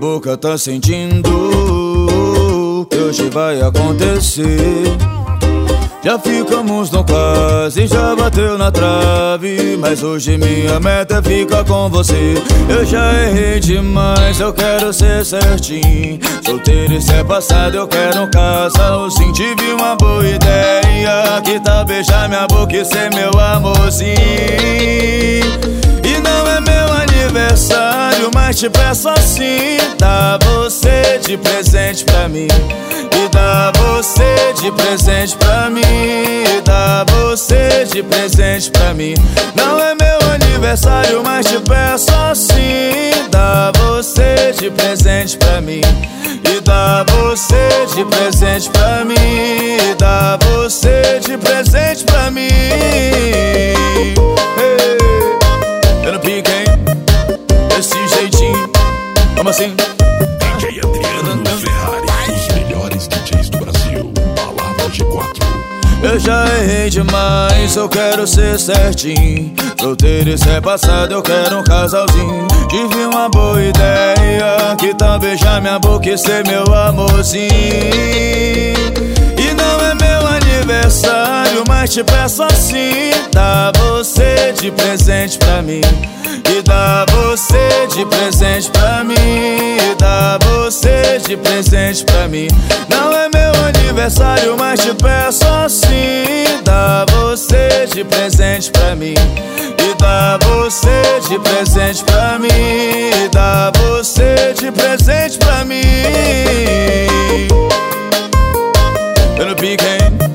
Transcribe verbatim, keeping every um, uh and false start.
boca tá sentindo que hoje vai acontecer. Já ficamos no quase, já bateu na trave, mas hoje minha meta é ficar com você. Eu já errei demais, eu quero ser certinho. Solteiro, isso é passado, eu quero um casalzinho. Tive uma boa ideia, que tal beijar minha boca e ser meu amorzinho. E não é meu aniversário, mas te peço assim: dá você de presente pra mim. E dá você de presente pra mim. E dá você de presente pra mim. Não é meu aniversário, mas te peço assim: dá você de presente pra mim. E dá você de presente pra mim. E dá você de presente pra mim. Hey, eu não pique, hein? Desse jeitinho. Como assim? D J Adriano Ferrari, os melhores D Js do Brasil. Palavra G quatro. Eu já errei demais, eu quero ser certinho. Solteiro, isso é passado, eu quero um casalzinho. Tive uma boa ideia, que tal beijar minha boca e ser meu amorzinho. E não é meu aniversário, mas te peço assim: dá você de presente pra mim. E dá você de presente pra mim. E dá você de presente pra mim. Não é meu aniversário, mas te peço assim: dá você de presente pra mim. E dá você de presente pra mim. E dá você de presente pra mim. Eu não pique, hein?